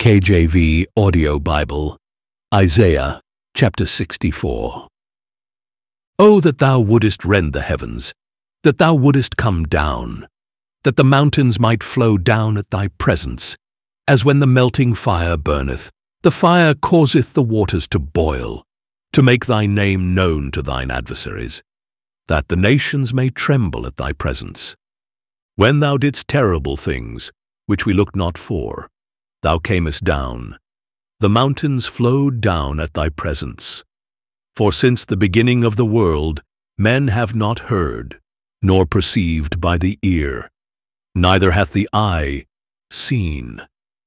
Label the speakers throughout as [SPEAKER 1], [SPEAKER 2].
[SPEAKER 1] KJV Audio Bible, Isaiah chapter 64. Oh, that thou wouldest rend the heavens, that thou wouldest come down, that the mountains might flow down at thy presence, as when the melting fire burneth, the fire causeth the waters to boil, to make thy name known to thine adversaries, that the nations may tremble at thy presence. When thou didst terrible things, which we looked not for, thou camest down. The mountains flowed down at thy presence. For since the beginning of the world, men have not heard, nor perceived by the ear, neither hath the eye seen.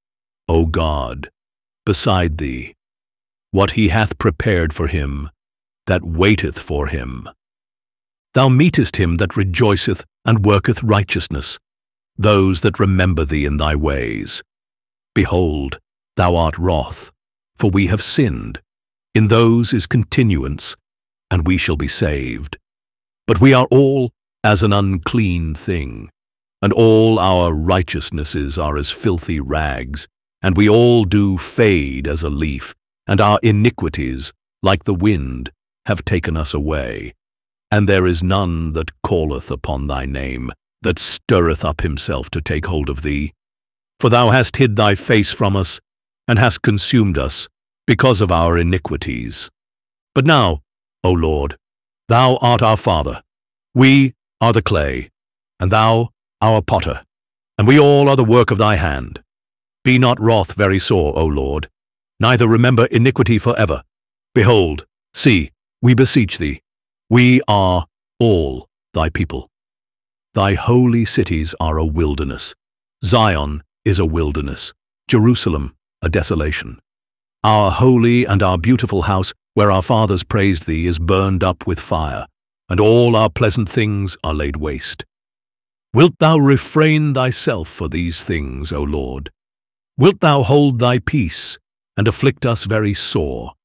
[SPEAKER 1] O God, beside thee, what he hath prepared for him that waiteth for him. Thou meetest him that rejoiceth and worketh righteousness, those that remember thee in thy ways. Behold, thou art wroth, for we have sinned. In those is continuance, and we shall be saved. But we are all as an unclean thing, and all our righteousnesses are as filthy rags, and we all do fade as a leaf, and our iniquities, like the wind, have taken us away. And there is none that calleth upon thy name, that stirreth up himself to take hold of thee. For thou hast hid thy face from us, and hast consumed us, because of our iniquities. But now, O Lord, thou art our Father. We are the clay, and thou our potter, and we all are the work of thy hand. Be not wroth very sore, O Lord, neither remember iniquity forever. Behold, see, we beseech thee, we are all thy people. Thy holy cities are a wilderness. Zion is a wilderness, Jerusalem a desolation. Our holy and our beautiful house, where our fathers praised thee, is burned up with fire, and all our pleasant things are laid waste. Wilt thou refrain thyself for these things, O Lord? Wilt thou hold thy peace, and afflict us very sore?